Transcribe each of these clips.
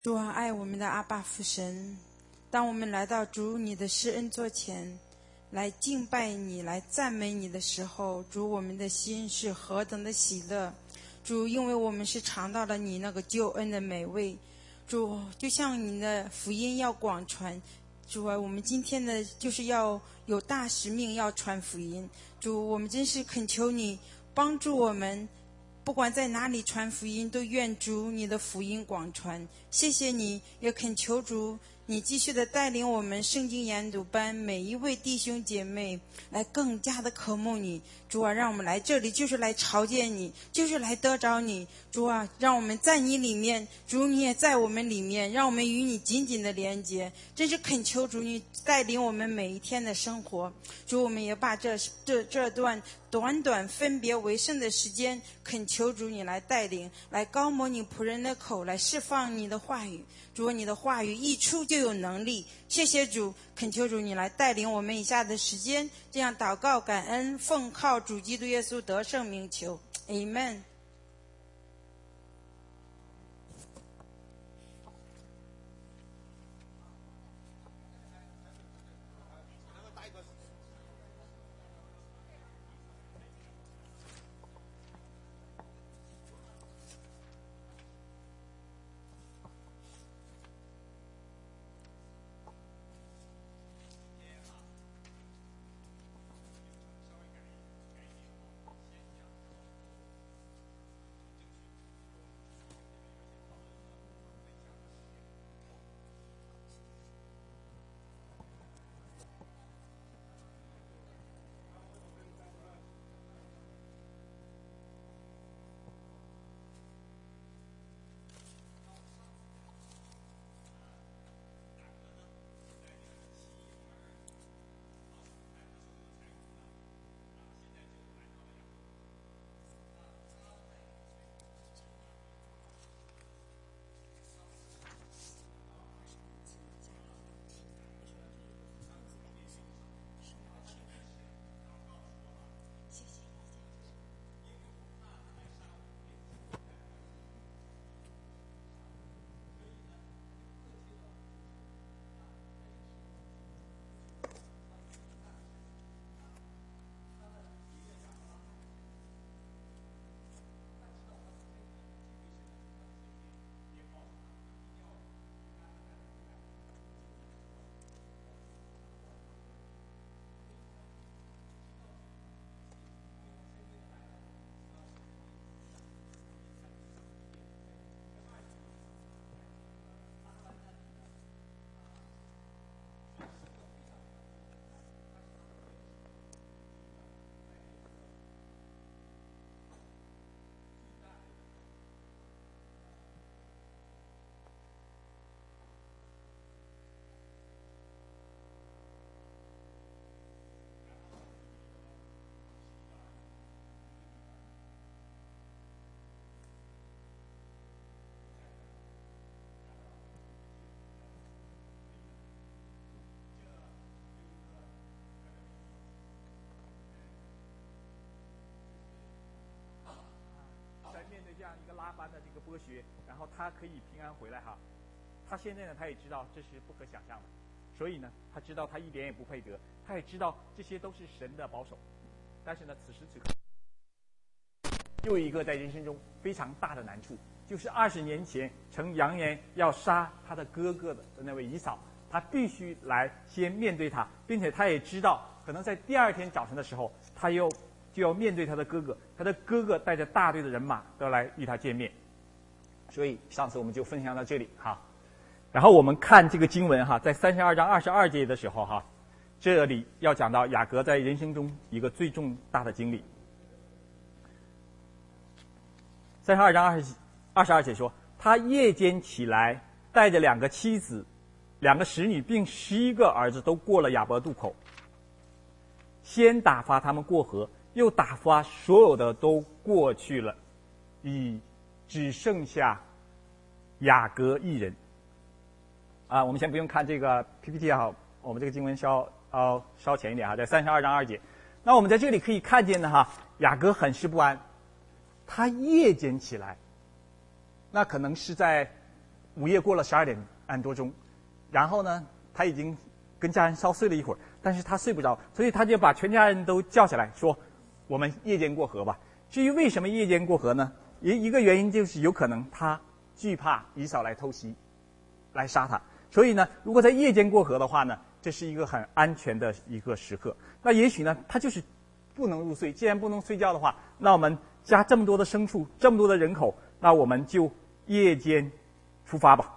主啊，爱我们的阿爸父神，当我们来到主你的施恩座前，来敬拜你，来赞美你的时候，主，我们的心是何等的喜乐。主，因为我们是尝到了你那个救恩的美味。主，就像你的福音要广传，主啊，我们今天呢，就是要有大使命，要传福音。主，我们真是恳求你帮助我们，不管在哪里传福音，都愿主你的福音广传。谢谢你，也恳求主你继续的带领我们圣经研读班每一位弟兄姐妹来更加的渴慕你。主啊，让我们来这里就是来朝见你，就是来得着你。主啊，让我们在你里面，主你也在我们里面，让我们与你紧紧的连接。真是恳求主你带领我们每一天的生活。主，我们也把这段短短分别为圣的时间，恳求主你来带领，来高摩你仆人的口，来释放你的话语。主，你的话语一出就有能力。谢谢主，恳求主你来带领我们以下的时间，这样祷告感恩，奉靠主基督耶稣得胜名求 Amen。 面对这样一个拉班的这个剥削，然后他可以平安回来哈。他现在呢，他也知道这是不可想象的，所以呢，他知道他一点也不配得，他也知道这些都是神的保守。但是呢，此时此刻，又一个在人生中非常大的难处，就是20年前曾扬言要杀他的哥哥的那位以扫，他必须来先面对他，并且他也知道，可能在第2天早晨的时候，他就要面对他的哥哥，他的哥哥带着大队的人马都来与他见面。所以上次我们就分享到这里哈。然后我们看这个经文哈，在32章22节的时候哈，这里要讲到雅各在人生中一个最重大的经历。32章22节说，他夜间起来，带着2个妻子、2个使女，并11个儿子，都过了雅博渡口，先打发他们过河，又打发所有的都过去了，只剩下雅各一人。我们先不用看这个 PPT 好，我们这个经文稍前一点哈，在32章2节。那我们在这里可以看见的哈，雅各很是不安，他夜间起来，那可能是在午夜过了12点多钟，然后呢，他已经跟家人稍睡了一会儿，但是他睡不着，所以他就把全家人都叫起来说：“我们夜间过河吧。”至于为什么夜间过河呢？一个原因就是有可能他惧怕以扫来偷袭，来杀他。所以呢，如果在夜间过河的话呢，这是一个很安全的一个时刻。那也许呢，他就是不能入睡。既然不能睡觉的话，那我们家这么多的牲畜，这么多的人口，那我们就夜间出发吧。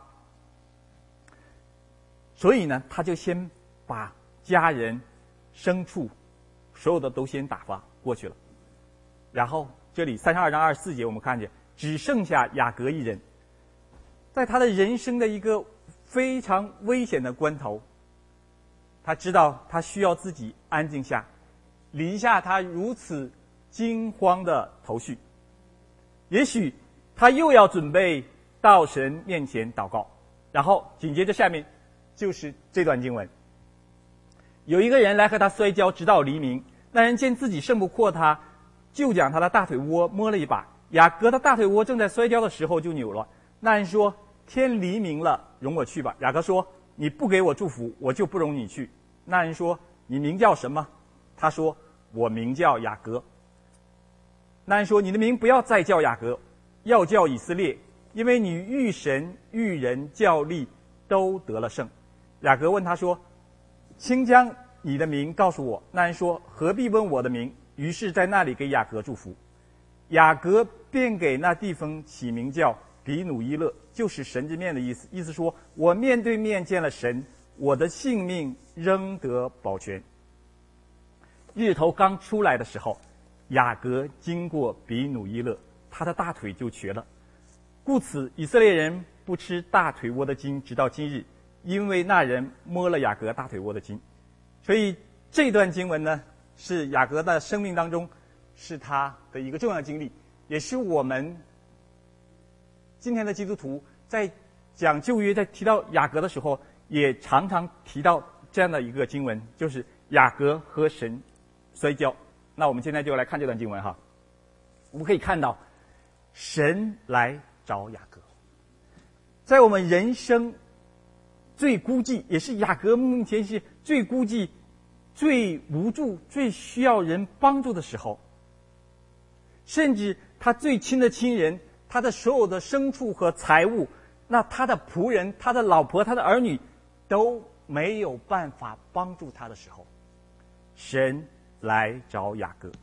所以呢，他就先把家人、牲畜，所有的都先打发过去了。然后这里32章24节我们看见，只剩下雅各一人，在他的人生的一个非常危险的关头，他知道他需要自己安静下，理一下他如此惊慌的头绪。也许他又要准备到神面前祷告，然后紧接着下面就是这段经文：有一个人来和他摔跤，直到黎明。那人见自己胜不过他，就将他的大腿窝摸了一把。雅各的大腿窝正在摔跤的时候就扭了。那人说：“天黎明了，容我去吧。”雅各说：“你不给我祝福，我就不容你去。”那人说：“你名叫什么？”他说：“我名叫雅各。”那人说：“你的名不要再叫雅各，要叫以色列，因为你遇神遇人较力都得了胜。”雅各问他说：“请将你的名告诉我。”那人说：“何必问我的名？”于是在那里给雅各祝福。雅各便给那地方起名叫比努伊勒，就是神之面的意思。意思说，我面对面见了神，我的性命仍得保全。日头刚出来的时候，雅各经过比努伊勒，他的大腿就瘸了。故此以色列人不吃大腿窝的筋，直到今日，因为那人摸了雅各大腿窝的筋。所以这段经文呢，是雅各的生命当中是他的一个重要的经历，也是我们今天的基督徒在讲旧约，在提到雅各的时候，也常常提到这样的一个经文，就是雅各和神摔跤。那我们现在就来看这段经文哈。我们可以看到神来找雅各，在我们人生最孤寂，也是雅各目前是最孤寂、最无助、最需要人帮助的时候，甚至他最亲的亲人，他的所有的牲畜和财物，那他的仆人、他的老婆、他的儿女都没有办法帮助他的时候，神来找雅各。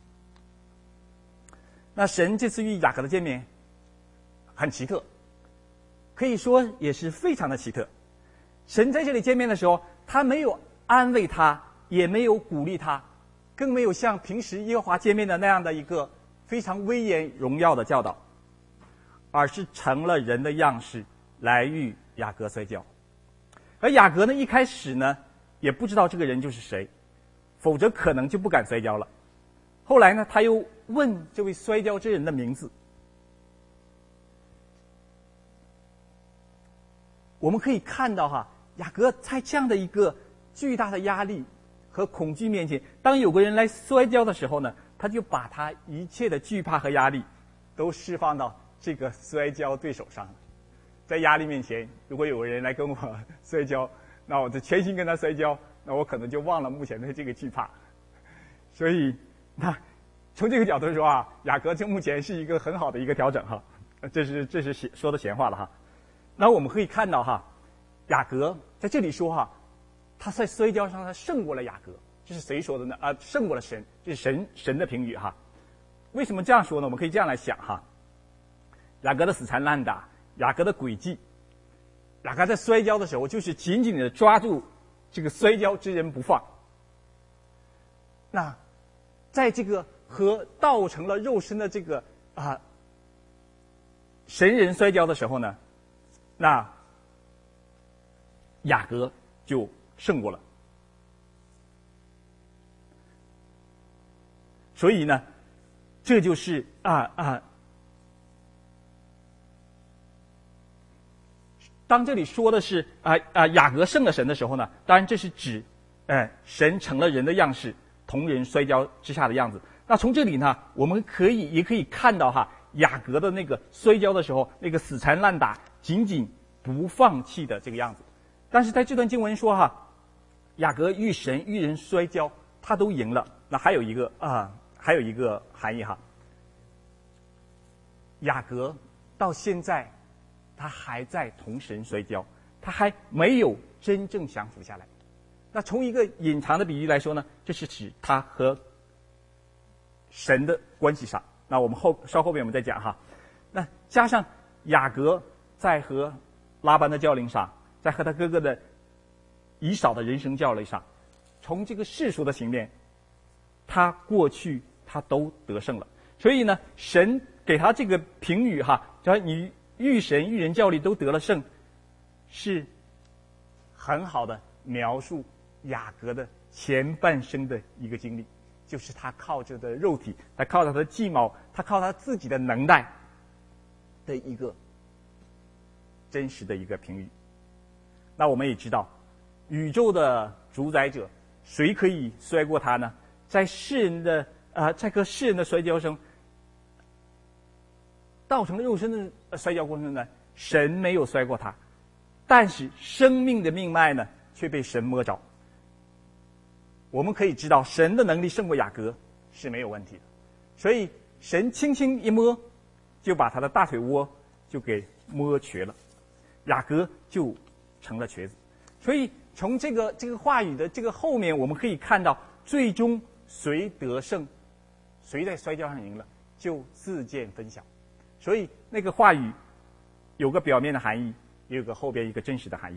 那神这次与雅各的见面很奇特，可以说也是非常的奇特。神在这里见面的时候，他没有安慰他，也没有鼓励他，更没有像平时耶和华见面的那样的一个非常威严荣耀的教导，而是成了人的样式来与雅各摔跤。而雅各呢，一开始呢也不知道这个人就是谁，否则可能就不敢摔跤了。后来呢，他又问这位摔跤之人的名字。我们可以看到哈，雅各在这样的一个巨大的压力和恐惧面前，当有个人来摔跤的时候呢，他就把他一切的惧怕和压力都释放到这个摔跤对手上了。在压力面前，如果有个人来跟我摔跤，那我就全心跟他摔跤，那我可能就忘了目前的这个惧怕。所以那从这个角度说啊，雅各就目前是一个很好的一个调整哈，这是说的闲话了哈。那我们可以看到哈，雅各在这里说哈，他在摔跤上他胜过了雅各，这是谁说的呢？胜过了神，这是神的评语哈。为什么这样说呢？我们可以这样来想哈，雅各的死缠烂打，雅各的诡计，雅各在摔跤的时候就是紧紧的抓住这个摔跤之人不放。那在这个和道成了肉身的这个神人摔跤的时候呢，那雅各就胜过了。所以呢，这就是当这里说的是雅各胜了神的时候呢，当然这是指神成了人的样式，同人摔跤之下的样子。那从这里呢，我们也可以看到哈，雅各的那个摔跤的时候，那个死缠烂打、紧紧不放弃的这个样子。但是在这段经文说哈，雅各遇神遇人摔跤，他都赢了。那还有一个含义哈，雅各到现在他还在同神摔跤，他还没有真正降服下来。那从一个隐藏的比喻来说呢，这是指他和神的关系上。那我们稍后边我们再讲哈。那加上雅各在和拉班的较量上，在和他哥哥的以扫的人生较量上，从这个世俗的形面，他过去他都得胜了。所以呢，神给他这个评语哈，只要你遇神遇人较力都得了胜，是很好的描述雅各的前半生的一个经历，就是他靠着的肉体，他靠着他的计谋，他靠他自己的能耐的一个真实的一个评语。那我们也知道，宇宙的主宰者，谁可以摔过他呢？在和世人的摔跤中，道成肉身的摔跤过程中呢，神没有摔过他，但是生命的命脉呢，却被神摸着。我们可以知道，神的能力胜过雅各是没有问题的，所以神轻轻一摸，就把他的大腿窝就给摸瘸了，雅各就成了瘸子。所以从这个话语的这个后面，我们可以看到，最终谁得胜，谁在摔跤上赢了，就自见分晓。所以那个话语有个表面的含义，也有个后边一个真实的含义。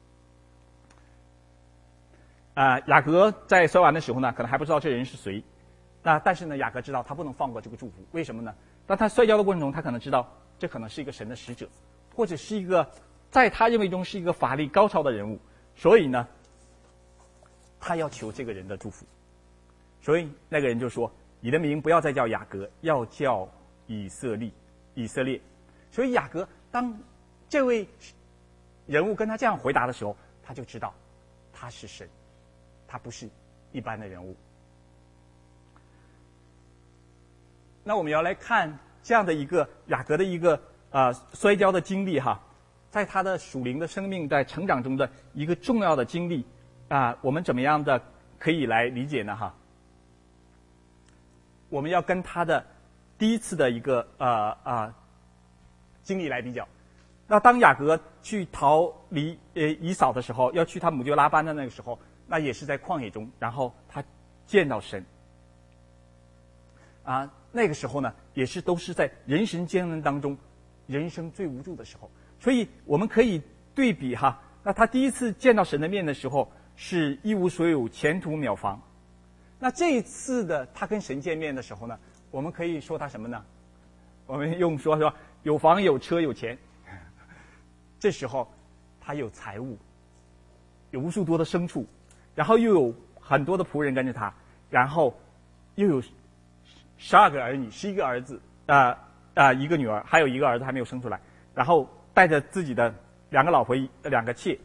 雅各在摔完的时候呢，可能还不知道这人是谁。但是呢，雅各知道他不能放过这个祝福。为什么呢？当他摔跤的过程中，他可能知道这可能是一个神的使者，或者是一个在他认为中是一个法力高超的人物。所以呢，他要求这个人的祝福。所以那个人就说：“你的名不要再叫雅各，要叫以色列。”所以雅各当这位人物跟他这样回答的时候，他就知道他是神，他不是一般的人物。那我们要来看这样的一个雅各的一个摔跤的经历哈，在他的属灵的生命在成长中的一个重要的经历我们怎么样的可以来理解呢哈？我们要跟他的第一次的一个经历来比较。那当雅各去逃离以扫的时候，要去他母舅拉班的那个时候，那也是在旷野中，然后他见到神那个时候呢，也是都是在人生艰难当中，人生最无助的时候。所以我们可以对比哈，那他第一次见到神的面的时候是一无所有，前途渺茫。那这一次的他跟神见面的时候呢，我们可以说他什么呢？我们用说有房有车有钱。这时候他有财物，有无数多的牲畜，然后又有很多的仆人跟着他，然后又有12个儿女，11个儿子一个女儿，还有一个儿子还没有生出来，然后带着自己的2个老婆2个妾。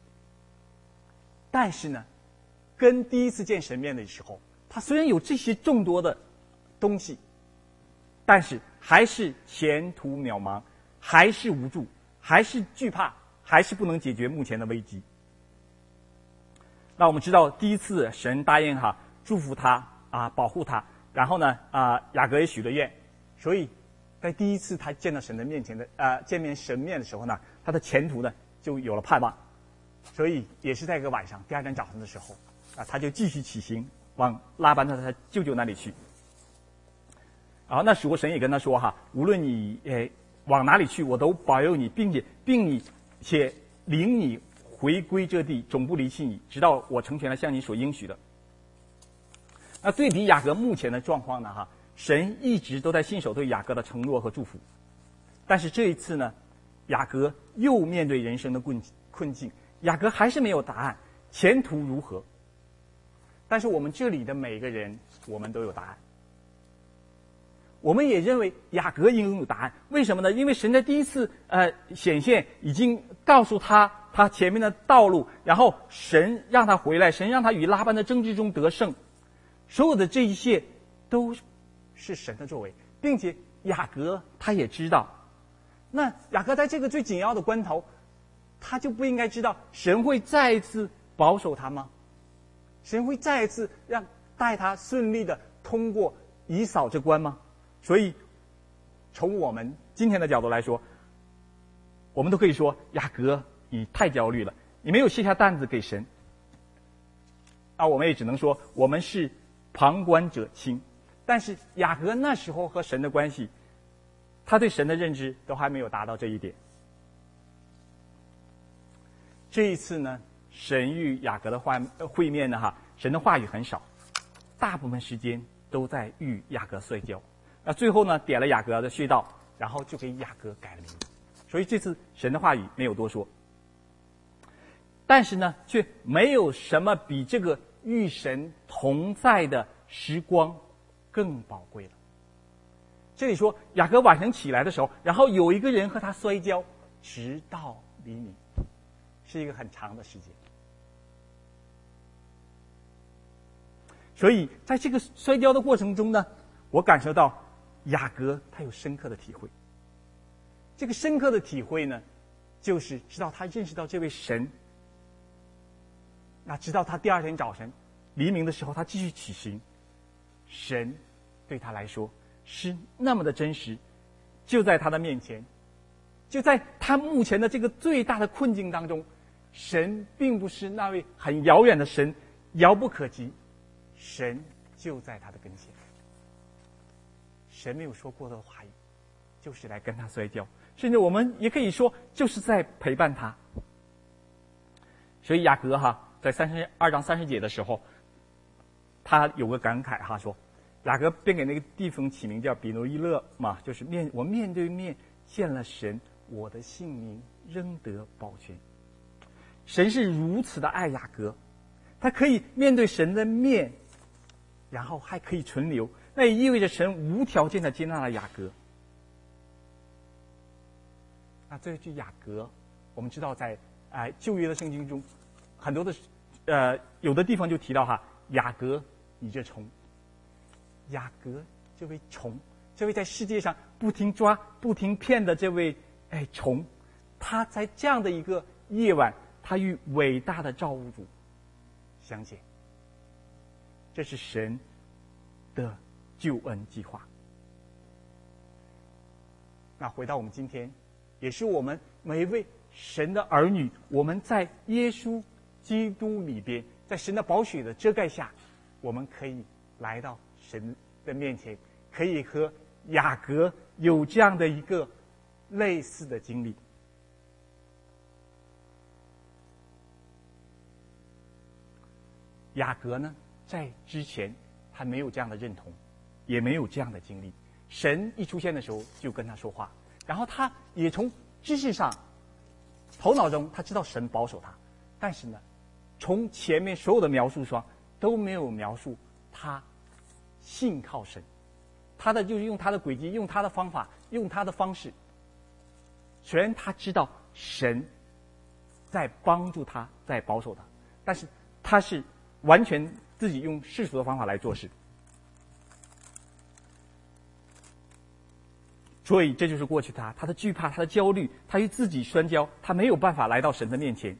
但是呢，跟第一次见神面的时候，他虽然有这些众多的东西，但是还是前途渺茫，还是无助，还是惧怕，还是不能解决目前的危机。那我们知道，第一次神答应祝福他保护他，然后呢雅各也许了愿，所以在第一次他见到神的面前的见面神面的时候呢，他的前途呢就有了盼望。所以也是在一个晚上，第2天早上的时候他就继续起行往拉班的他舅舅那里去。然后那时候神也跟他说无论你往哪里去，我都保佑你，并且领你回归这地，总不离弃你，直到我成全了向你所应许的。那对比雅各目前的状况呢神一直都在信守对雅各的承诺和祝福。但是这一次呢，雅各又面对人生的困境，雅各还是没有答案，前途如何？但是我们这里的每一个人，我们都有答案。我们也认为雅各应有答案，为什么呢？因为神在第一次显现已经告诉他前面的道路，然后神让他回来，神让他与拉班的争执中得胜，所有的这一切都是神的作为，并且雅各他也知道。那雅各在这个最紧要的关头， 他就不应该知道神会再一次保守他吗？神会再一次带他顺利的通过以扫这关吗？所以从我们今天的角度来说，我们都可以说雅各你太焦虑了，你没有卸下担子给神。我们也只能说我们是旁观者清。但是雅各那时候和神的关系，他对神的认知都还没有达到这一点。这一次呢，神与雅各的会面呢，神的话语很少，大部分时间都在与雅各摔跤。最后呢，点了雅各的穴道，然后就给雅各改了名字。所以这次神的话语没有多说。但是呢，却没有什么比这个与神同在的时光更宝贵了。这里说雅各晚上起来的时候，然后有一个人和他摔跤，直到黎明，是一个很长的时间。所以在这个摔跤的过程中呢，我感受到雅各他有深刻的体会。这个深刻的体会呢，就是知道他认识到这位神，直到他第二天早晨黎明的时候，他继续起行，神对他来说是那么的真实，就在他的面前，就在他目前的这个最大的困境当中，神并不是那位很遥远的神，遥不可及，神就在他的跟前。神没有说过的话语，就是来跟他摔跤，甚至我们也可以说就是在陪伴他。所以雅各在32章30节的时候，他有个感慨说，雅各便给那个地方起名叫比努伊勒嘛，就是我面对面见了神，我的性命仍得保全。神是如此的爱雅各，他可以面对神的面，然后还可以存留，那也意味着神无条件的接纳了雅各。那这句雅各，我们知道在旧约的圣经中，很多的有的地方就提到雅各你这虫，雅各这位虫，这位在世界上不停抓不停骗的这位虫，他在这样的一个夜晚，他与伟大的造物主相见。这是神的救恩计划。那回到我们今天，也是我们每一位神的儿女，我们在耶稣基督里边，在神的宝血的遮盖下，我们可以来到神的面前，可以和雅各有这样的一个类似的经历。雅各呢，在之前他没有这样的认同，也没有这样的经历。神一出现的时候就跟他说话，然后他也从知识上头脑中他知道神保守他，但是呢，从前面所有的描述上都没有描述他信靠神，他的就是用他的轨迹，用他的方法，用他的方式。虽然他知道神在帮助他，在保守他，但是他是完全自己用世俗的方法来做事。所以这就是过去他的惧怕，他的焦虑，他与自己摔跤，他没有办法来到神的面前。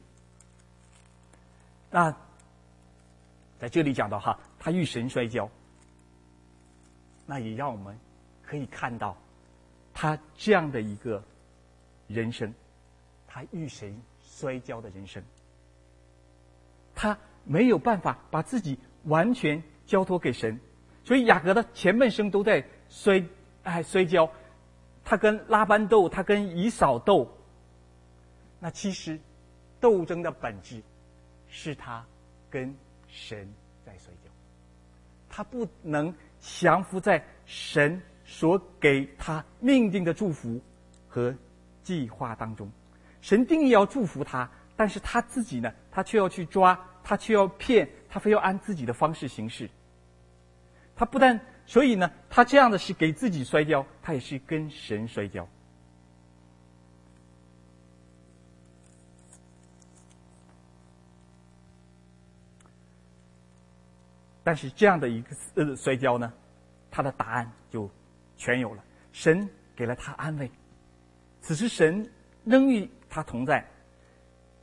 那在这里讲到他与神摔跤，那也让我们可以看到他这样的一个人生，他与神摔跤的人生。他没有办法把自己完全交托给神，所以雅各的前半生都在摔跤。他跟拉班斗，他跟以扫斗，那其实斗争的本质是他跟神在摔跤，他不能降服在神所给他命定的祝福和计划当中。神定义要祝福他，但是他自己呢，他却要去抓，他却要骗，他非要按自己的方式行事。他不但所以呢，他这样的是给自己摔跤，他也是跟神摔跤。但是这样的一个摔跤呢，他的答案就全有了。神给了他安慰，此时神仍与他同在，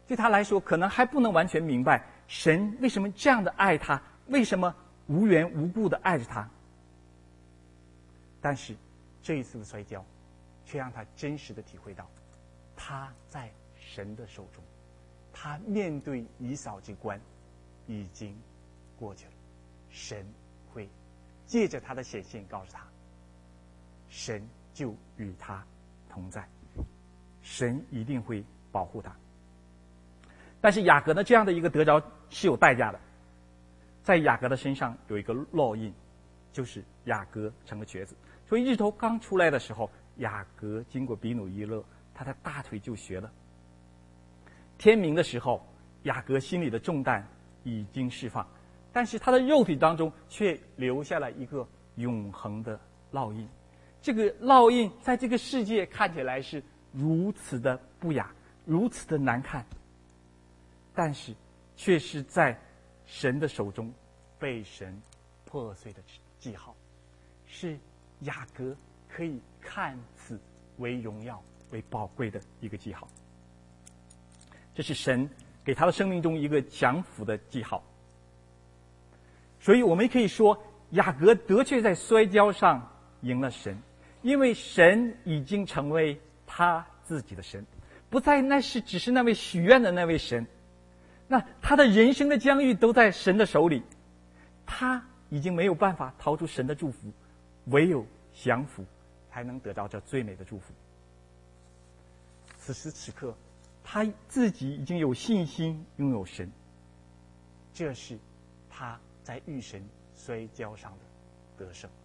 对他来说可能还不能完全明白神为什么这样的爱他，为什么无缘无故的爱着他。但是这一次的摔跤却让他真实的体会到他在神的手中，他面对以扫这关已经过去了。神会借着他的显现告诉他，神就与他同在，神一定会保护他。但是雅各呢，这样的一个得着是有代价的，在雅各的身上有一个烙印，就是雅各成了瘸子。所以日头刚出来的时候，雅各经过比努伊勒，他的大腿就瘸了。天明的时候，雅各心里的重担已经释放，但是他的肉体当中却留下了一个永恒的烙印。这个烙印在这个世界看起来是如此的不雅，如此的难看，但是却是在神的手中被神破碎的记号，是雅各可以看此为荣耀为宝贵的一个记号。这是神给他的生命中一个降服的记号。所以我们可以说，雅各的确在摔跤上赢了神，因为神已经成为他自己的神，不再只是那位许愿的那位神。那他的人生的疆域都在神的手里，他已经没有办法逃出神的祝福，唯有降服才能得到这最美的祝福。此时此刻，他自己已经有信心拥有神，这是他在遇神摔跤上的得胜。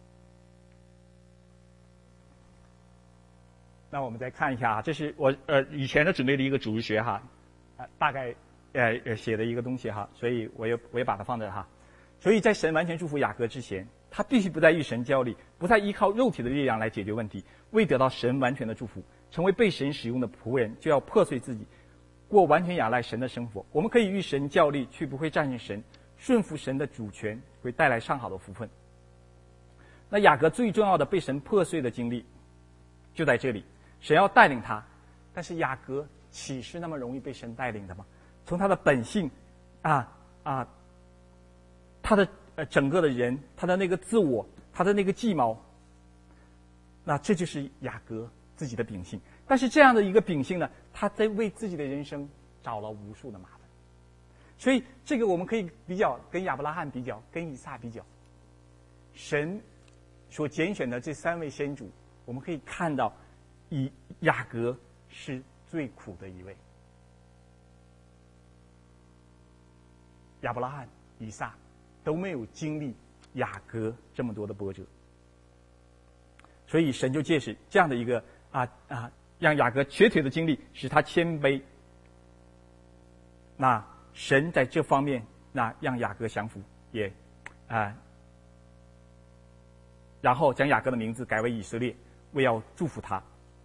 那我们再看一下这是我以前的准备的一个主日学大概写的一个东西所以我也把它放在所以在神完全祝福雅各之前，他必须不再与神较力，不再依靠肉体的力量来解决问题，为得到神完全的祝福，成为被神使用的仆人，就要破碎自己，过完全仰赖神的生活。我们可以与神较力，却不会战胜神，顺服神的主权会带来上好的福分。那雅各最重要的被神破碎的经历就在这里，神要带领他，但是雅各岂是那么容易被神带领的吗？从他的本性他的整个的人，他的那个自我，他的那个计谋，那这就是雅各自己的秉性。但是这样的一个秉性呢，他在为自己的人生找了无数的麻烦。所以这个我们可以比较，跟亚伯拉罕比较，跟以撒比较。神所拣选的这三位先祖，我们可以看到雅各是最苦的一位。亚伯拉罕、以撒都没有经历雅各这么多的波折，所以神就借使这样的一个让雅各瘸腿的经历，使他谦卑。那神在这方面让雅各降服，也然后将雅各的名字改为以色列，为要祝福他。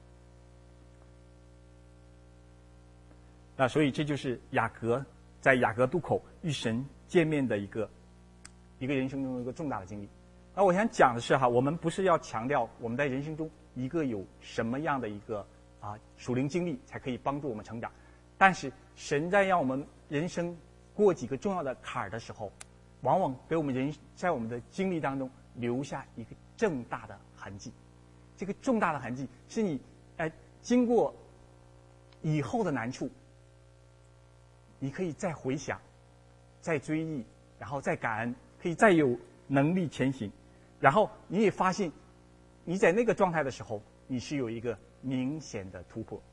那所以这就是雅各在雅各渡口与神见面的一个人生中的一个重大的经历。那我想讲的是我们不是要强调我们在人生中一个有什么样的一个属灵经历才可以帮助我们成长，但是神在让我们人生过几个重要的坎儿的时候，往往给我们在我们的经历当中留下一个重大的痕迹。这个重大的痕迹是你经过以后的难处，你可以再回想，再追忆，然后再感恩，可以再有能力前行。然后你也发现你在那个状态的时候，你是有一个明显的突破。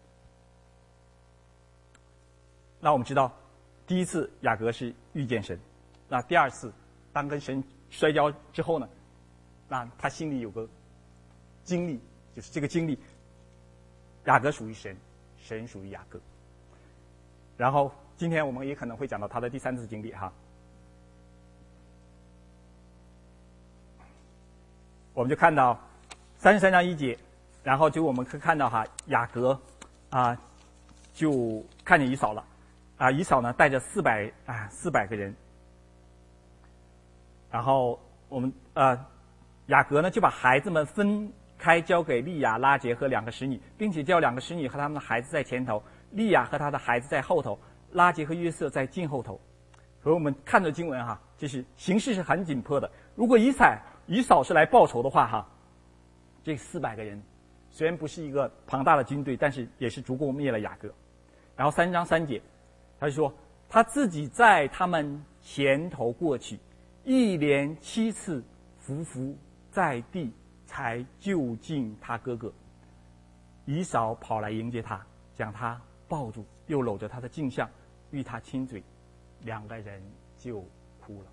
那我们知道第一次雅各是遇见神，那第二次当跟神摔跤之后呢，那他心里有个经历，就是这个经历雅各属于神，神属于雅各。然后今天我们也可能会讲到他的第三次经历我们就看到33章1节，然后就我们可以看到雅各就看见以扫了以扫呢带着400个人，然后我们雅各呢就把孩子们分开交给利亚、拉结和2个使女，并且叫2个使女和他们的孩子在前头， 利亚和他的孩子在后头，拉结和约瑟在近后头。所以我们看着经文哈，就是形势是很紧迫的。如果以扫是来报仇的话哈，这400个人虽然不是一个庞大的军队，但是也是足够灭了雅各。然后3章3节，他就说他自己在他们前头过去，一连7次伏伏在地，才救近他哥哥。以扫跑来迎接他，将他抱住，又搂着他的颈项，与他亲嘴，2个人就哭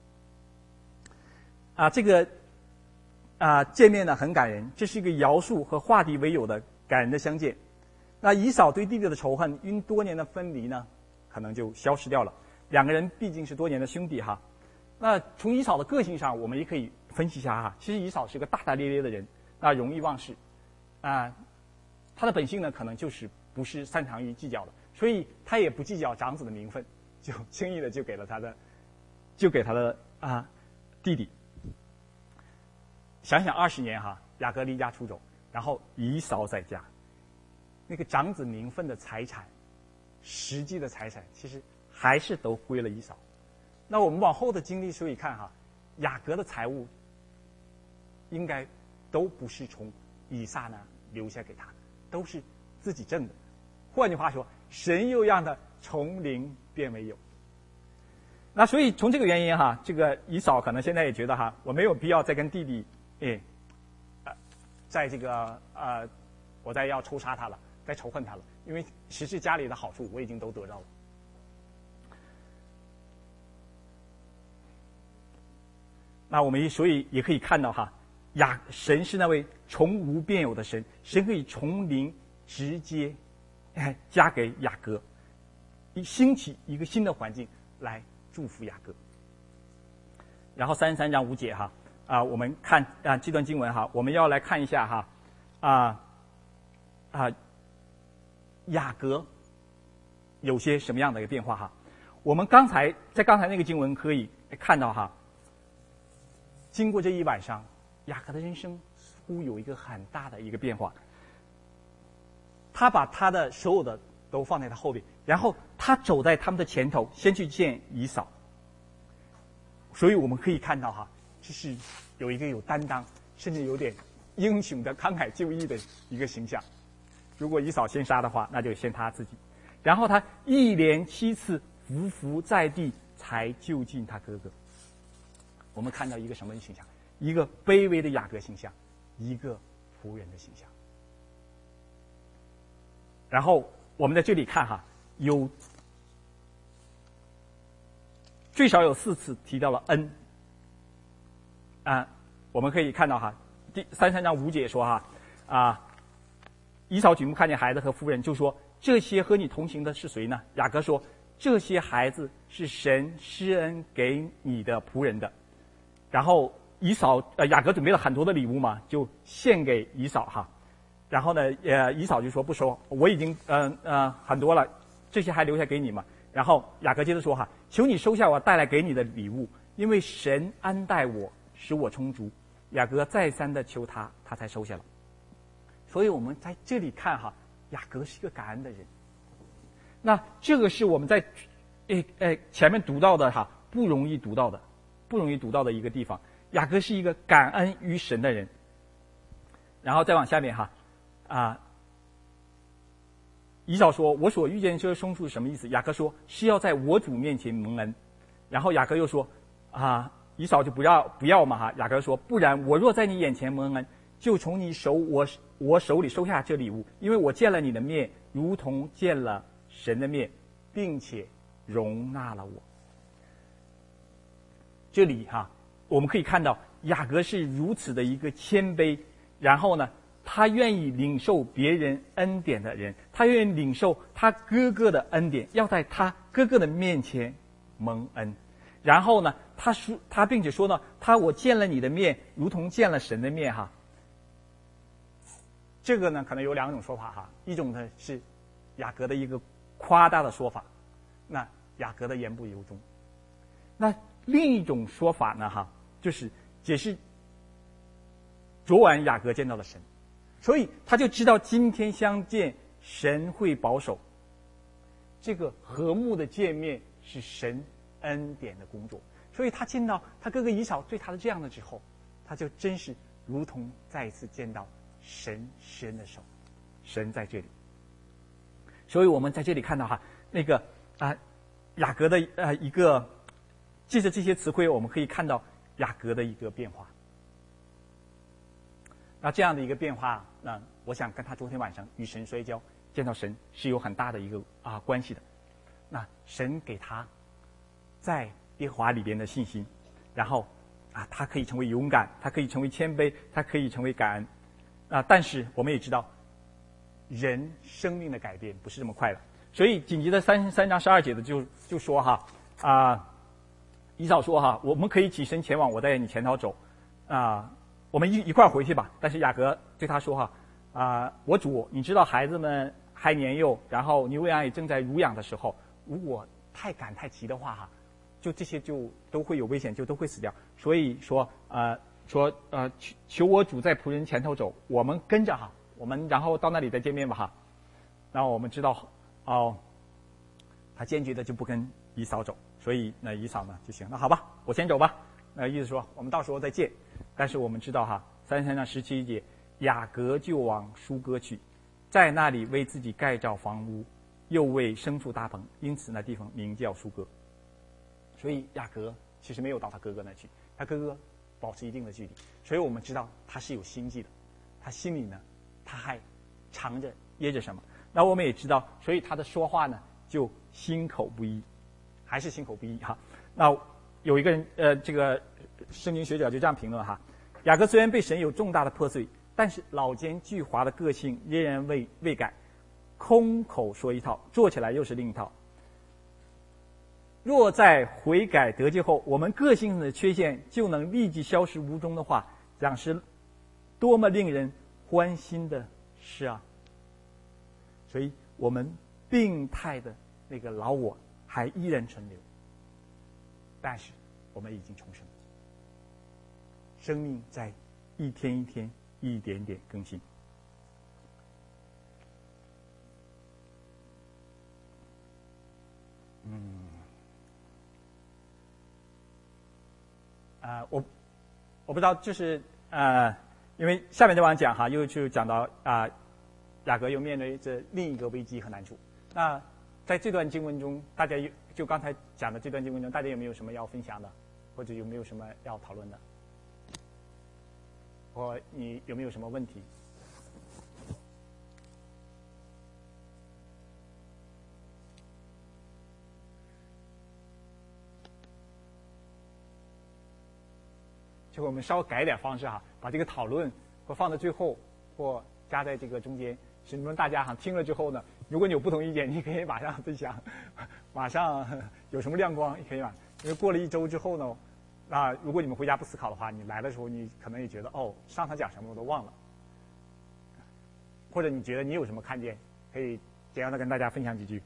了。这个见面呢很感人，这是一个摇树和化敌为友的感人的相见。那以扫对弟弟的仇恨因多年的分离呢，可能就消失掉了。2个人毕竟是多年的兄弟哈。那从以扫的个性上，我们也可以分析一下哈。其实以扫是个大大咧咧的人，容易忘事他的本性呢，可能就是不是擅长于计较的，所以他也不计较长子的名分，就轻易的就给他的弟弟。想想20年哈，雅各离家出走，然后以扫在家，那个长子名分的财产，实际的财产其实还是都归了以扫。那我们往后的经历所以看哈，雅各的财物应该都不是从以撒呢留下给他，都是自己挣的。换句话说，神又让他从零变为有。那所以从这个原因哈，这个以扫可能现在也觉得哈，我没有必要再跟弟弟在这个我再要仇杀他了，再仇恨他了，因为实质家里的好处我已经都得到了。那我们所以也可以看到哈，神是那位从无变有的神，神可以从零直接加给雅各，兴起一个新的环境来祝福雅各。然后33章5节哈我们看这段经文哈，我们要来看一下哈雅各有些什么样的一个变化哈。我们刚才那个经文可以看到哈，经过这一晚上，雅各的人生似乎有一个很大的一个变化。他把他的所有的都放在他后边，然后他走在他们的前头，先去见以扫。所以我们可以看到哈，这是有一个有担当，甚至有点英雄的慷慨就义的一个形象。如果以扫先杀的话，那就先他自己。然后他一连7次伏伏在地，才救近他哥哥。我们看到一个什么形象？一个卑微的雅各形象，一个仆人的形象。然后我们在这里看哈，最少有4次提到了恩。我们可以看到哈，第33章5节说以扫举目看见孩子和妇人，就说：“这些和你同行的是谁呢？”雅各说：“这些孩子是神施恩给你的仆人的。”然后雅各准备了很多的礼物嘛，就献给以扫哈。然后呢，以扫就说不收，我已经很多了，这些还留下给你嘛。然后雅各接着说求你收下我带来给你的礼物，因为神安待我，使我充足。雅各再三的求他，他才收下了。所以我们在这里看雅各是一个感恩的人。那这个是我们在前面读到的不容易读到的一个地方。雅各是一个感恩于神的人。然后再往下面以扫说：“我所遇见这松树是什么意思？”雅各说：“是要在我主面前蒙恩。”然后雅各又说以扫就不要嘛雅各说：“不然，我若在你眼前蒙恩，就从你我手里收下这礼物，因为我见了你的面，如同见了神的面，并且容纳了我。”这里我们可以看到雅各是如此的一个谦卑，然后呢，他愿意领受别人恩典的人，他愿意领受他哥哥的恩典，要在他哥哥的面前蒙恩。然后呢，他并且说呢，我见了你的面，如同见了神的面这个呢，可能有2种说法一种呢是雅各的一个夸大的说法，那雅各的言不由衷。那另一种说法呢就是解释昨晚雅各见到了神，所以他就知道今天相见神会保守， 这个和睦的见面是神恩典的工作。所以他见到他哥哥以扫对他的这样的之后，他就真是如同再一次见到神施恩的手，神在这里。所以我们在这里看到那个雅各的一个，借着这些词汇，我们可以看到雅各的一个变化。那这样的一个变化，那我想跟他昨天晚上与神摔跤见到神是有很大的一个关系的。那神给他在耶和华里边的信心，然后他可以成为勇敢，他可以成为谦卑，他可以成为感恩但是我们也知道，人生命的改变不是这么快的。所以紧接着3章12节的就说以扫说我们可以起身前往，我在你前头走我们一块儿回去吧。但是雅各对他说我主，你知道孩子们还年幼，然后牛羊也正在乳养的时候，如果太赶太急的话就这些就都会有危险，就都会死掉。所以说求我主在仆人前头走，我们跟着我们然后到那里再见面吧然后我们知道他坚决的就不跟以扫走，所以那以扫呢就行，那好吧，我先走吧。意思说我们到时候再见。但是我们知道33章17节，雅各就往舒歌去，在那里为自己盖造房屋，又为牲畜搭棚，因此那地方名叫舒歌。所以雅各其实没有到他哥哥那去，他哥哥保持一定的距离，所以我们知道他是有心计的，他心里呢他还藏着掖着什么。那我们也知道，所以他的说话呢就心口不一，还是心口不一那有一个人这个圣经学者就这样评论雅各虽然被神有重大的破碎，但是老奸巨猾的个性仍然未改，空口说一套，做起来又是另一套。若在悔改得救后，我们个性的缺陷就能立即消失无踪的话，将是多么令人欢心的事啊！所以我们病态的那个老我还依然存留，但是我们已经重生，生命在一天一天一点点更新。我不知道，就是因为下面这往讲又就讲到雅各又面对着另一个危机和难处。那在这段经文中，大家就刚才讲的这段经文中，大家有没有什么要分享的，或者有没有什么要讨论的，或你有没有什么问题？就我们稍微改点方式把这个讨论或放在最后，或加在这个中间，使你们大家听了之后呢，如果你有不同意见，你可以马上分享，马上有什么亮光也可以因为过了1周之后呢，如果你们回家不思考的话，你来的时候你可能也觉得上堂讲什么我都忘了，或者你觉得你有什么看见，可以简要的跟大家分享几句。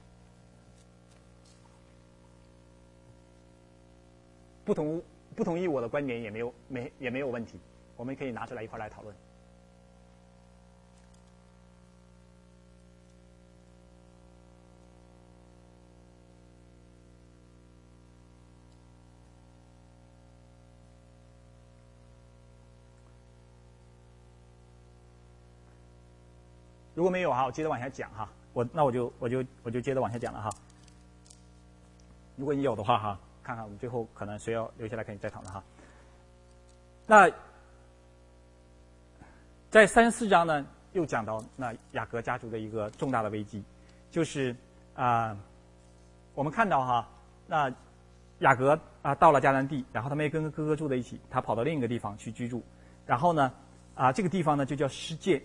不同意我的观点也没有问题，我们可以拿出来一块来讨论。如果没有我接着往下讲我就接着往下讲了如果你有的话看看我们最后可能谁要留下来可以再讨论那在34章呢，又讲到那雅各家族的一个重大的危机，就是我们看到那雅各到了迦南地，然后他们也跟哥哥住在一起，他跑到另一个地方去居住，然后呢这个地方呢就叫示剑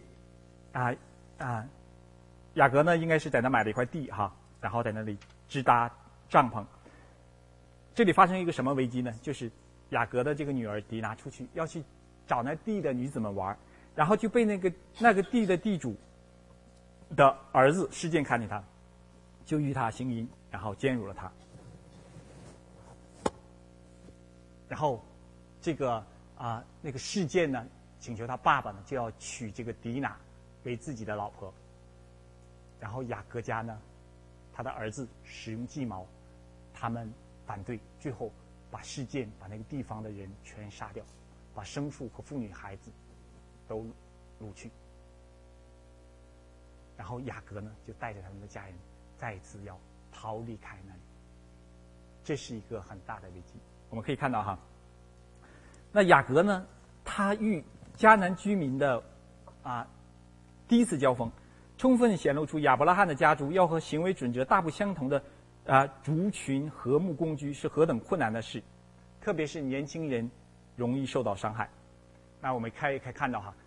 雅各呢应该是在那买了一块地然后在那里支搭帐篷。这里发生一个什么危机呢？就是雅各的这个女儿迪拿出去要去找那地的女子们玩，然后就被那个地的地主的儿子示剑看见他，就与他行淫，然后奸辱了他。然后这个那个示剑呢，请求他爸爸呢就要娶这个迪拿为自己的老婆。然后雅各家呢他的儿子使用计谋，他们反对，最后把事件把那个地方的人全杀掉，把牲畜和妇女孩子都掳去。然后雅各呢就带着他们的家人再一次要逃离开那里，这是一个很大的危机。我们可以看到哈，那雅各呢，他与迦南居民的第一次交锋，充分显露出亚伯拉罕的家族要和行为准则大不相同的族群和睦共居是何等困难的事，特别是年轻人容易受到伤害。那我们可以看到哈，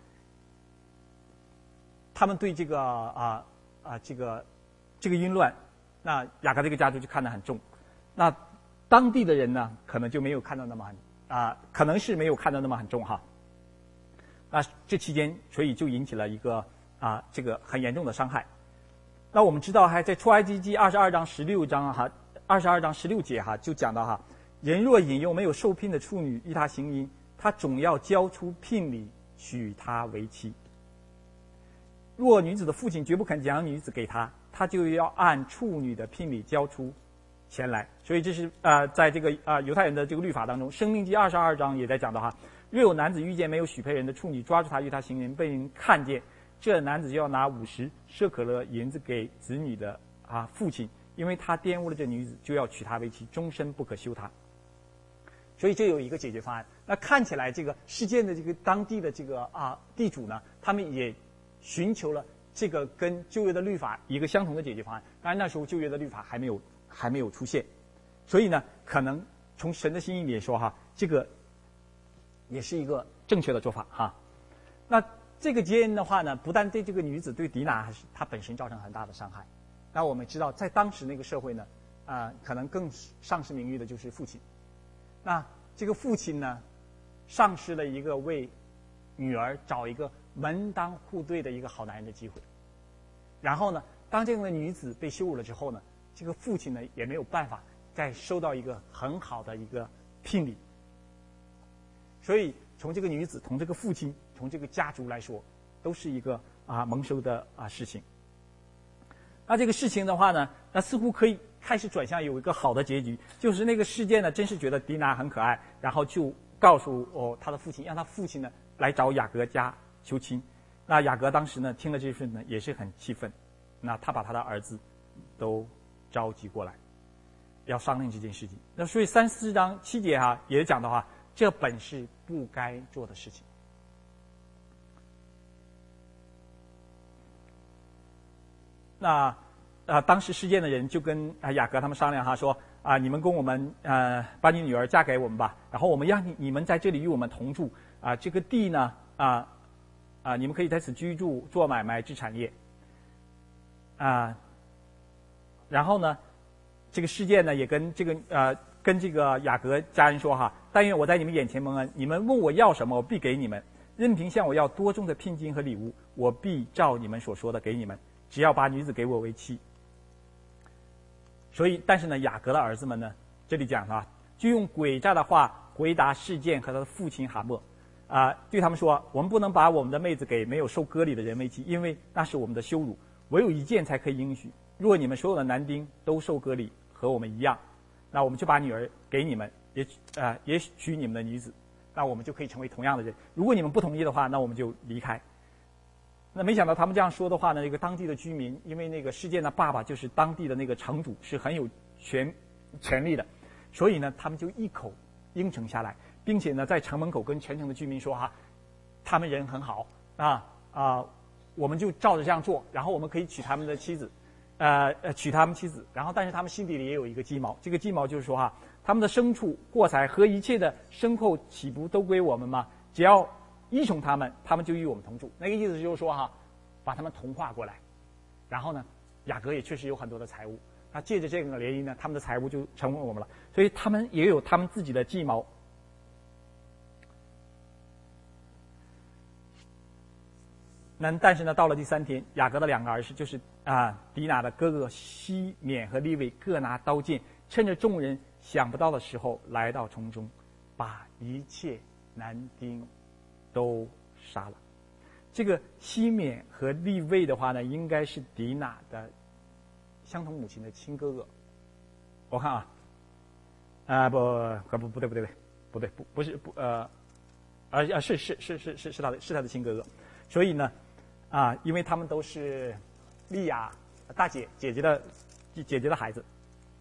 他们对这个这个淫乱，那雅各这个家族就看得很重。那当地的人呢，可能就没有看到那么可能是没有看到那么很重哈。那这期间，所以就引起了一个这个很严重的伤害。那我们知道，还在出埃及记22章16节哈，就讲到哈，人若引诱没有受聘的处女与他行淫，他总要交出聘礼娶她为妻。若女子的父亲绝不肯将女子给他，他就要按处女的聘礼交出钱来。所以这是在这个犹太人的这个律法当中，申命记22章也在讲到哈，若有男子遇见没有许配人的处女，抓住他与他行淫，被人看见，这男子就要拿50舍客勒银子给子女的父亲，因为他玷污了这女子，就要娶她为妻，终身不可休她。所以这有一个解决方案。那看起来这个事件的这个当地的这个地主呢，他们也寻求了这个跟旧约的律法一个相同的解决方案。当然那时候旧约的律法还没有出现，所以呢，可能从神的心意里说哈，这个也是一个正确的做法哈。那这个结恩的话呢，不但对这个女子，对迪娜她本身造成很大的伤害。那我们知道，在当时那个社会呢，可能更丧失名誉的就是父亲。那这个父亲呢，丧失了一个为女儿找一个门当户对的一个好男人的机会。然后呢，当这样的女子被羞辱了之后呢，这个父亲呢也没有办法再收到一个很好的一个聘礼。所以从这个女子，从这个父亲，从这个家族来说，都是一个蒙羞的事情。那这个事情的话呢，那似乎可以开始转向有一个好的结局，就是那个事件呢，真是觉得迪娜很可爱，然后就告诉他的父亲，让他父亲呢来找雅各家求亲。那雅各当时呢听了这份呢也是很气愤，那他把他的儿子都召集过来，要商量这件事情。那所以34章7节也讲的话，这本是不该做的事情。那当时事件的人就跟雅各他们商量说你们跟我们把你女儿嫁给我们吧，然后我们让你们在这里与我们同住这个地呢你们可以在此居住、做买卖、置产业然后呢，这个事件呢也跟这个雅各家人说但愿我在你们眼前蒙恩，你们问我要什么，我必给你们，任凭向我要多重的聘金和礼物，我必照你们所说的给你们，只要把女子给我为妻。所以但是呢，雅各的儿子们呢，这里讲就用诡诈的话回答事件和他的父亲哈默对他们说，我们不能把我们的妹子给没有受割礼的人为妻，因为那是我们的羞辱，唯有一件才可以应许，若你们所有的男丁都受割礼和我们一样，那我们就把女儿给你们，也娶你们的女子，那我们就可以成为同样的人。如果你们不同意的话，那我们就离开。那没想到他们这样说的话呢，这个当地的居民，因为那个事件的爸爸就是当地的那个城主，是很有权力的，所以呢，他们就一口应承下来，并且呢，在城门口跟全城的居民说他们人很好我们就照着这样做，然后我们可以娶他们的妻子，娶他们妻子。然后，但是他们心底里也有一个计谋，这个计谋就是说他们的牲畜、货财和一切的牲口岂不都归我们吗？只要依从他们，他们就与我们同住。那个意思就是说把他们同化过来。然后呢，雅各也确实有很多的财物，那借着这个联姻呢，他们的财物就成为我们了。所以他们也有他们自己的计谋。但是呢，到了第3天，雅各的2个儿子，就是迪娜的哥哥西缅和利未，各拿刀剑，趁着众人想不到的时候，来到城中，把一切男丁都杀了。这个西缅和利未的话呢，应该是迪娜的相同母亲的亲哥哥。我看啊，不对，不是是他的亲哥哥。所以呢，因为他们都是利亚大姐姐的孩子，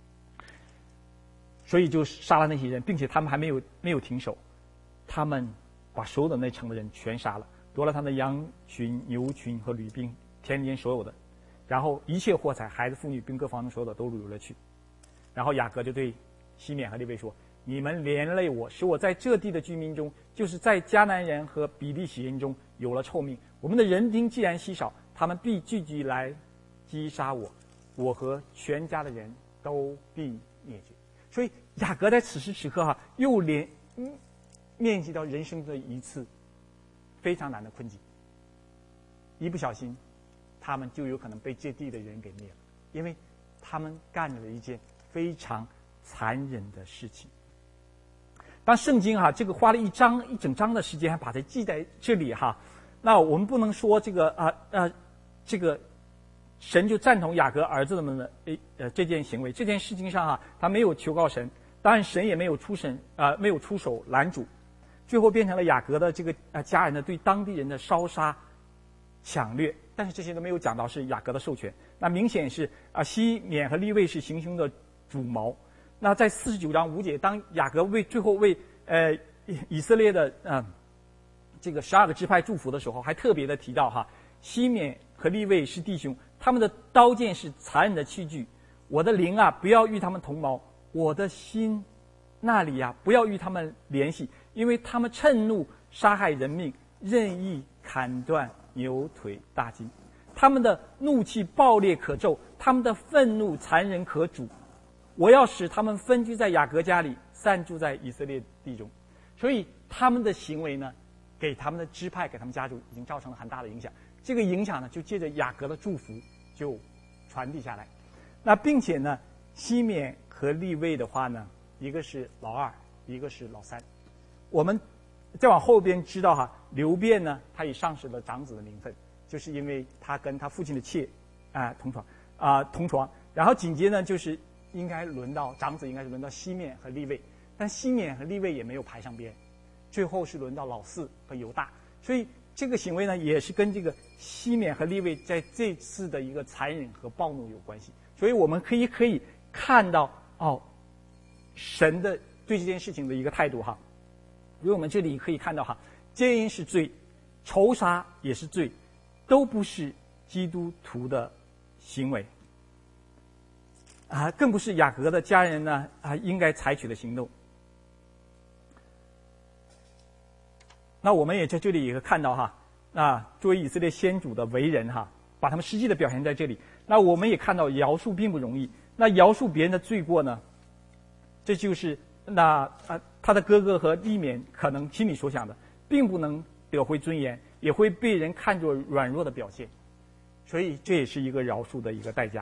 所以就杀了那些人，并且他们还没有停手，他们把所有的那城的人全杀了，夺了他的羊群、牛群和驴兵，田间所有的，然后一切货财、孩子、妇女、并各房中所有的都掳了去。然后雅各就对西缅和利未说：“你们连累我，使我在这地的居民中，就是在迦南人和比利洗人中有了臭名。我们的人丁既然稀少，他们必聚集来击杀我，我和全家的人都必灭绝。”所以雅各在此时此刻又面临到人生的一次非常难的困境。一不小心，他们就有可能被这地的人给灭了，因为他们干了一件非常残忍的事情。当圣经这个花了一整章的时间把它记在这里那我们不能说这个神就赞同雅各儿子们的这件行为，这件事情上他没有求告神，当然神也没有出手拦阻，最后变成了雅各的这个家人对当地人的烧杀抢掠，但是这些都没有讲到是雅各的授权。那明显是西缅和利未是行凶的主谋。那在49章5节，当雅各最后为以色列的这个12个支派祝福的时候，还特别的提到西缅和利未是弟兄，他们的刀剑是残忍的器具，我的灵不要与他们同谋，我的心那里不要与他们联系，因为他们趁怒杀害人命，任意砍断牛腿大筋，他们的怒气暴烈可咒，他们的愤怒残忍可阻。我要使他们分居在雅各家里，散住在以色列地中。所以他们的行为呢，给他们的支派、给他们家族已经造成了很大的影响。这个影响呢，就借着雅各的祝福就传递下来。那并且呢，西缅和利未的话呢，一个是老二，一个是老三。我们再往后边知道流便呢，他也丧失了长子的名分，就是因为他跟他父亲的妾同床。然后紧接着就是长子应该是轮到西缅和利未，但西缅和利未也没有排上边，最后是轮到老四和犹大。所以这个行为呢，也是跟这个西缅和利未在这次的一个残忍和暴怒有关系。所以我们可以看到神的对这件事情的一个态度因为我们这里可以看到奸淫是罪，仇杀也是罪，都不是基督徒的行为更不是雅各的家人呢应该采取的行动。那我们也在这里也看到作为以色列先祖的为人把他们实际的表现在这里。那我们也看到饶恕并不容易，那饶恕别人的罪过呢，这就是他的哥哥和利缅可能心里所想的，并不能得回尊严，也会被人看作软弱的表现，所以这也是一个饶恕的一个代价。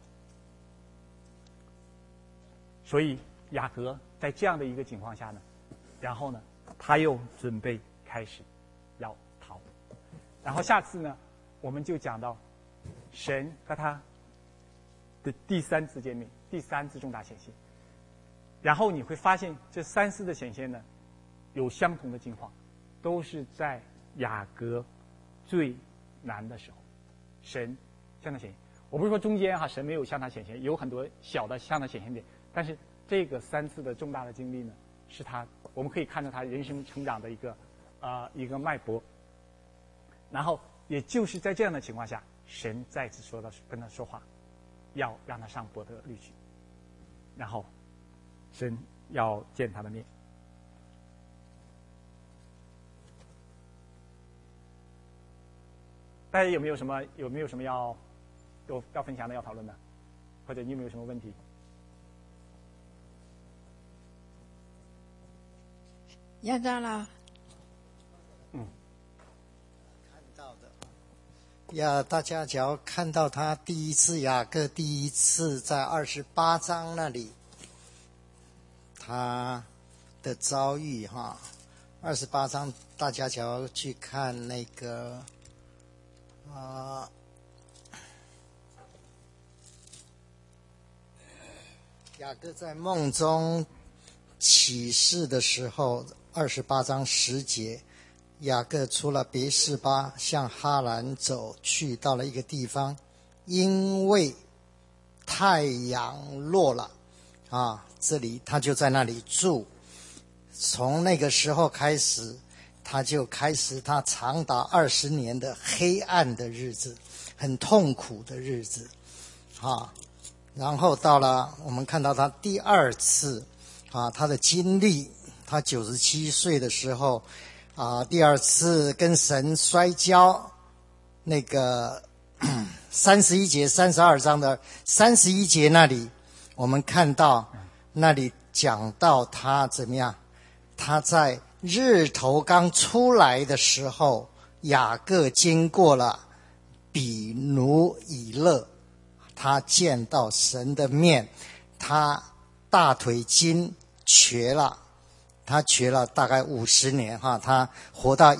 所以雅各在这样的一个情况下呢，然后呢，他又准备开始要逃。然后下次呢，我们就讲到神和他的第三次见面，第三次重大显现。然后你会发现这3次的显现呢，有相同的境况，都是在雅各最难的时候，神向他显现。我不是说中间神没有向他显现，有很多小的向他显现点，但是这个3次的重大的经历呢，是我们可以看到他人生成长的一个脉搏。然后也就是在这样的情况下，神再次跟他说话，要让他上伯特利去，然后神要见他的面。大家有没有什么要分享的、要讨论的，或者你有没有什么问题？ 杨长老， 看到的大家只要看到他雅各第一次在28章那里他的遭遇28章大家只要去看那个雅各在梦中启示的时候，28章10节，雅各出了别是巴，向哈兰走去，到了一个地方，因为太阳落了这里他就在那里住。从那个时候开始，他就开始他长达20年的黑暗的日子，很痛苦的日子然后到了我们看到他第二次他的经历，他97岁的时候第二次跟神摔跤，那个31节32章的31节那里，我们看到那里讲到他怎么样，他在日头刚出来的时候，雅各经过了比努以勒，他见到神的面，他大腿筋瘸了，他瘸了大概50年他活到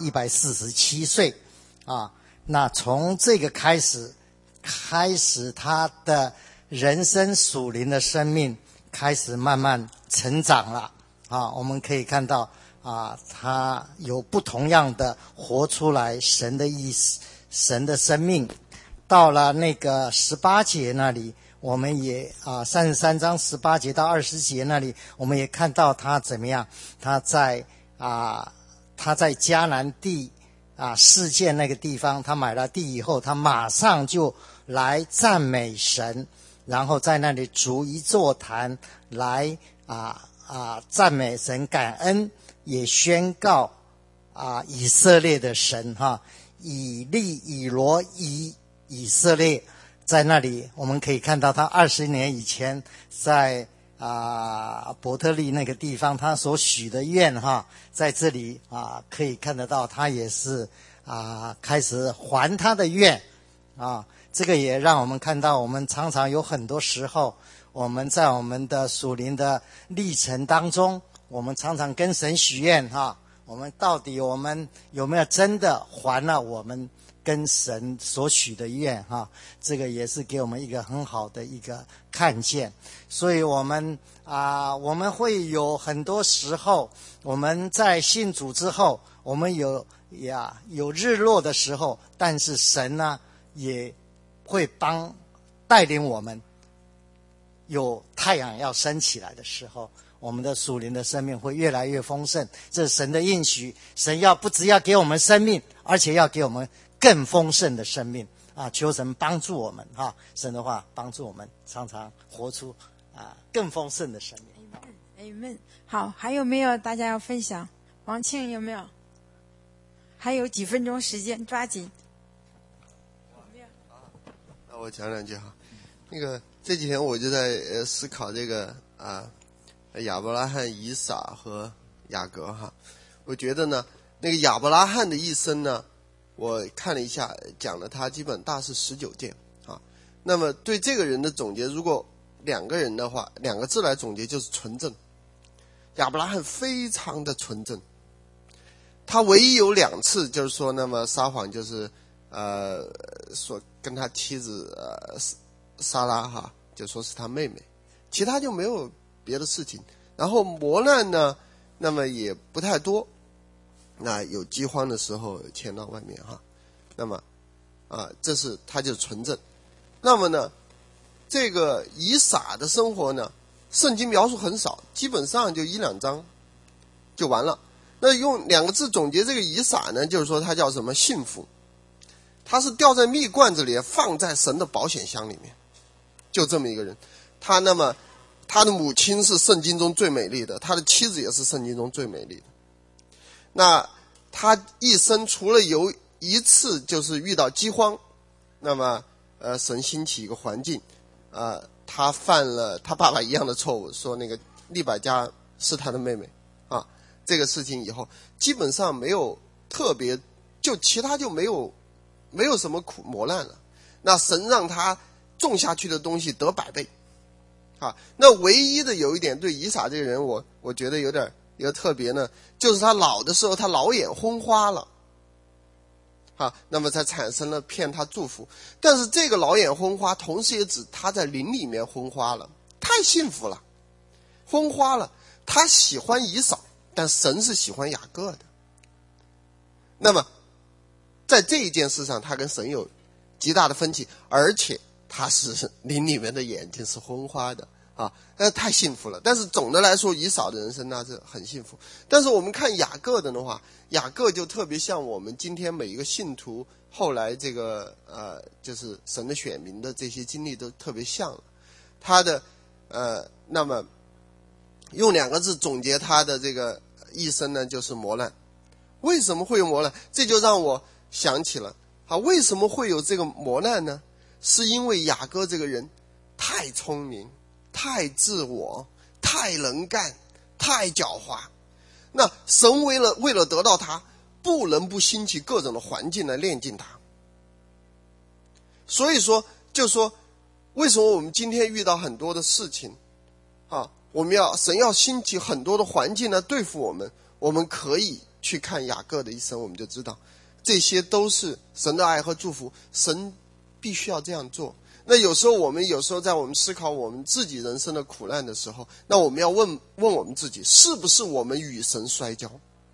147岁那从这个开始他的人生属灵的生命开始慢慢成长了我们可以看到他有不同样的活出来神的意思，神的生命。到了那个18节那里，我们也33章18节到20节那里，我们也看到他怎么样，他在迦南地示剑那个地方，他买了地以后，他马上就来赞美神，然后在那里筑一座坛来赞美神感恩，也宣告以色列的神以利以罗以色列，在那里我们可以看到他20年以前在伯特利那个地方他所许的愿在这里可以看得到他也是开始还他的愿这个也让我们看到，我们常常有很多时候我们在我们的属灵的历程当中，我们常常跟神许愿我们到底我们有没有真的还了我们跟神所许的愿这个也是给我们一个很好的一个看见。所以我们会有很多时候，我们在信主之后，我们有日落的时候，但是神呢也会带领我们有太阳要升起来的时候，我们的属灵的生命会越来越丰盛。这是神的应许，神不只要给我们生命，而且要给我们更丰盛的生命求神帮助我们神的话帮助我们常常活出更丰盛的生命。 Amen。好，还有没有大家要分享？王庆有没有？还有几分钟时间，抓紧。 那我讲两句那个这几天我就在思考这个亚伯拉罕、以撒和雅各我觉得呢，那个亚伯拉罕的一生呢，我看了一下，讲了他基本大事19件那么对这个人的总结，如果2个人的话，2个字来总结就是纯正。亚伯拉罕非常的纯正，他唯一有2次就是说那么撒谎，就是说跟他妻子撒拉就说是他妹妹，其他就没有别的事情。然后磨难呢，那么也不太多，那有饥荒的时候迁到外面那么这是他就纯正。那么呢，这个以撒的生活呢，圣经描述很少，基本上就1-2章就完了。那用2个字总结这个以撒呢，就是说他叫什么？幸福。他是掉在蜜罐子里，放在神的保险箱里面，就这么一个人。他的母亲是圣经中最美丽的，他的妻子也是圣经中最美丽的。那他一生除了有一次就是遇到饥荒，那么神兴起一个环境他犯了他爸爸一样的错误，说那个利百加是他的妹妹这个事情以后基本上没有特别，就其他就没有什么磨难了。那神让他种下去的东西得100倍那唯一的有一点对以撒这个人我觉得有点特别呢，就是他老的时候他老眼昏花了那么才产生了骗他祝福。但是这个老眼昏花同时也指他在灵里面昏花了，太幸福了， 昏花了。他喜欢以扫，但神是喜欢雅各的。那么在这一件事上，他跟神有极大的分歧，而且他是灵里面的眼睛是昏花的啊，太幸福了。但是总的来说，以扫的人生那是很幸福。但是我们看雅各的话，雅各就特别像我们今天每一个信徒后来这个就是神的选民的这些经历都特别像了。他的那么用2个字总结他的这个一生呢，就是磨难。为什么会有磨难？这就让我想起了为什么会有这个磨难呢？是因为雅各这个人太聪明、太自我、太能干、太狡猾。那神为了得到他，不能不兴起各种的环境来炼净他。所以说，就说为什么我们今天遇到很多的事情神要兴起很多的环境来对付我们，我们可以去看雅各的一生，我们就知道这些都是神的爱和祝福，神必须要这样做。那有时候在我们思考我们自己人生的苦难的时候，那我们要问我们自己，是不是我们与神摔跤？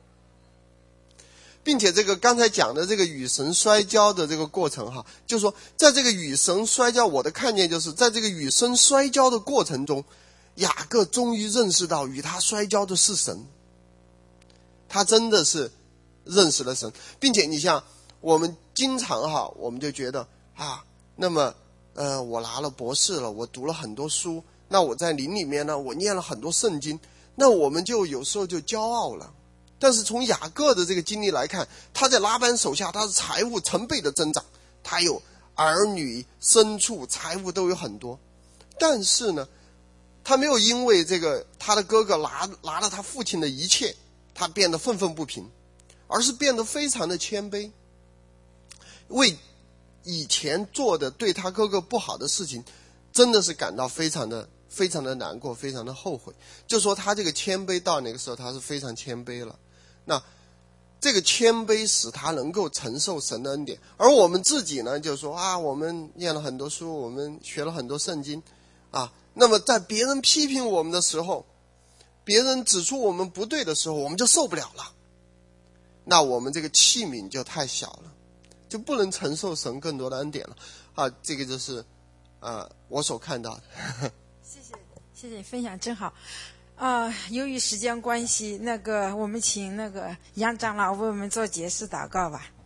并且这个刚才讲的这个与神摔跤的这个过程就是说在这个与神摔跤，我的看见就是在这个与神摔跤的过程中，雅各终于认识到与他摔跤的是神。他真的是认识了神，并且你像我们经常我们就觉得那么我拿了博士了，我读了很多书，那我在灵里面呢，我念了很多圣经，那我们就有时候就骄傲了。但是从雅各的这个经历来看，他在拉班手下，他是财物成倍的增长，他有儿女、牲畜、财物都有很多。但是呢，他没有因为这个他的哥哥拿了他父亲的一切，他变得愤愤不平，而是变得非常的谦卑，为以前做的对他哥哥不好的事情，真的是感到非常的难过，非常的后悔。就说他这个谦卑到那个时候，他是非常谦卑了。那这个谦卑使他能够承受神的恩典，而我们自己呢，就说我们念了很多书，我们学了很多圣经那么在别人批评我们的时候，别人指出我们不对的时候，我们就受不了了。那我们这个器皿就太小了，就不能承受神更多的恩典了这个就是我所看到的。 谢谢你分享真好。由于时间关系，我们请杨长老为我们做结束祷告吧。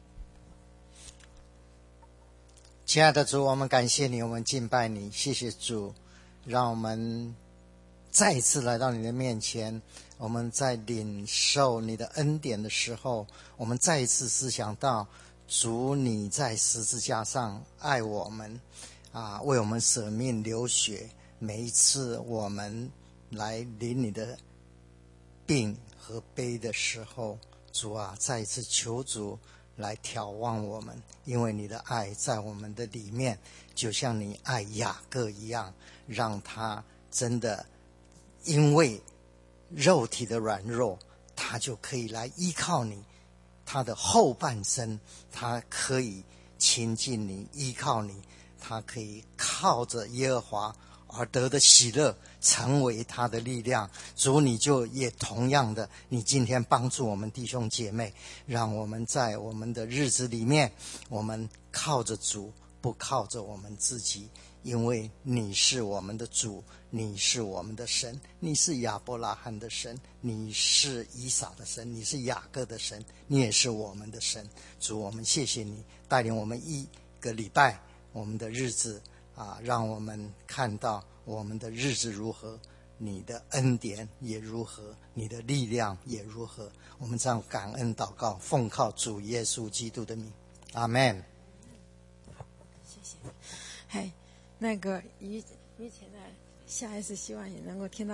亲爱的主，我们感谢你，我们敬拜你，谢谢主，让我们再一次来到你的面前。我们在领受你的恩典的时候，我们再一次思想到主你在十字架上爱我们为我们舍命流血。每一次我们来领你的病和悲的时候，主再一次求主来眺望我们，因为你的爱在我们的里面，就像你爱雅各一样，让他真的因为肉体的软弱，他就可以来依靠你，他的后半生他可以亲近你，依靠你，他可以靠着耶和华而得的喜乐成为他的力量。主，你就也同样的，你今天帮助我们弟兄姐妹，让我们在我们的日子里面，我们靠着主，不靠着我们自己，因为你是我们的主，你是我们的神，你是亚伯拉罕的神，你是以撒的神，你是雅各的神，你也是我们的神。主，我们谢谢你带领我们一个礼拜，我们的日子让我们看到我们的日子如何，你的恩典也如何，你的力量也如何。我们这样感恩祷告，奉靠主耶稣基督的名，阿们。 谢谢。以前呢，下一次希望也能够听到